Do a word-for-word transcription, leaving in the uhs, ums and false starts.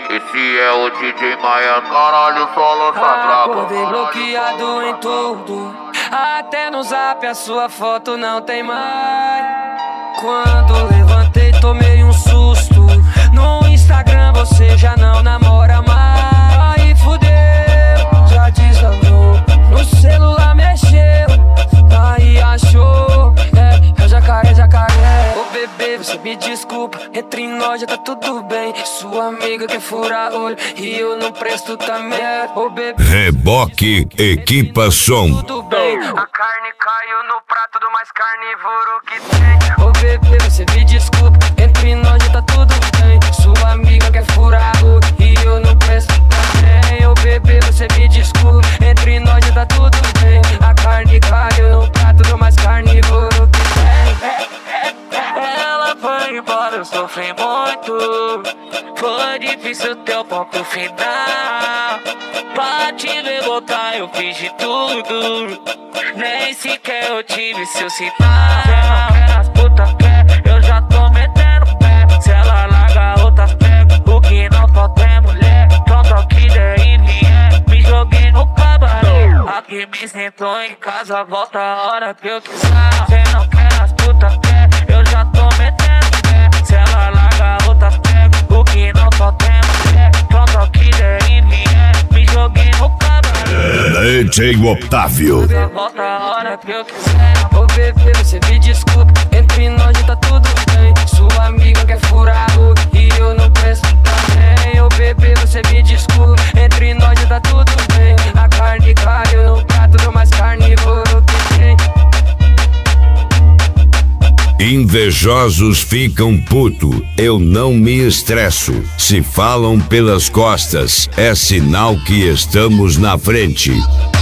Esse é o D J Maia, caralho, só lança braba. Acordei bloqueado em tudo, até no zap a sua foto não tem mais. Quando levantei tomei um susto, no Instagram você já não namora mais. Aí fudeu, já deslavou, no celular mexeu, aí achou, é, é jacaré, jacaré. Ô bebê, você me desculpa, entre nós já tá tudo bem. Sua amiga quer furar olho e eu não presto também. Ô bebê, Reboque Equipa Som. tudo bem, a carne caiu no prato do mais carnívoro que tem. Ô bebê, você me desculpa, entre nós já tá tudo bem. Sua amiga quer furar olho e eu não presto também. Ô bebê, você me desculpa, entre nós já tá tudo bem. A carne caiu no prato do mais carnívoro que tem. Ela foi embora, eu sofri muito. Foi difícil ter o ponto final. Pra te ver voltar eu fiz de tudo, nem sequer eu tive seu sinal. Cê não quer as putas quer, eu já tô metendo pé. Se ela larga outras pega, o que não pode é mulher. Pronto ao que der e vier, me joguei no cabaré. Aqui me sentou em casa, volta a hora que eu quiser. Cê não quer as putas quer, eu já tô metendo pé. Se ela larga outras pega, o que não pode é mulher. Pronto ao que der e vier, me joguei no cabaré. D J Otávio. Volta a hora que eu quiser. Ô bebê, você me desculpa, entre nós já tá tudo bem. Sua amiga quer furar o e eu não presto também. Ô bebê, você me desculpa, entre nós já tá tudo bem. A carne caiu no prato do mais carnívoro que tem. Invejosos ficam puto, eu não me estresso. Se falam pelas costas, é sinal que estamos na frente.